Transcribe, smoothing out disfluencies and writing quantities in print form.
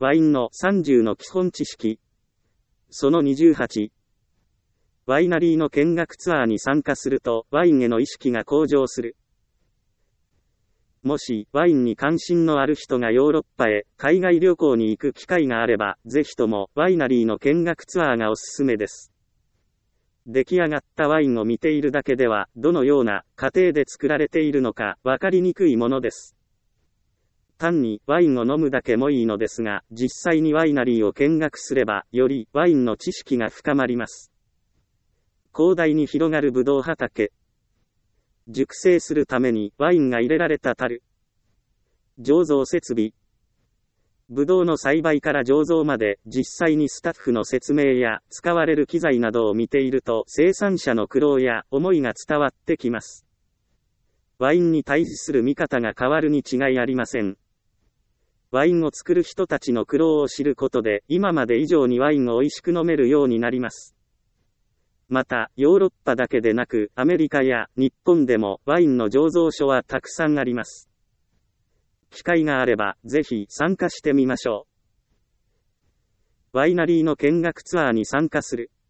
ワインの30の基本知識。その28。ワイナリーの見学ツアーに参加すると、ワインへの意識が向上する。もし、ワインに関心のある人がヨーロッパへ、海外旅行に行く機会があれば、ぜひとも、ワイナリーの見学ツアーがおすすめです。出来上がったワインを見ているだけでは、どのような過程で作られているのか、わかりにくいものです。単にワインを飲むだけもいいのですが、実際にワイナリーを見学すれば、よりワインの知識が深まります。広大に広がるブドウ畑。熟成するためにワインが入れられた樽。醸造設備。ブドウの栽培から醸造まで実際にスタッフの説明や使われる機材などを見ていると生産者の苦労や思いが伝わってきます。ワインに対する見方が変わるに違いありません。ワインを作る人たちの苦労を知ることで今まで以上にワインを美味しく飲めるようになります。また、ヨーロッパだけでなくアメリカや日本でもワインの醸造所はたくさんあります。機会があればぜひ参加してみましょう。ワイナリーの見学ツアーに参加する。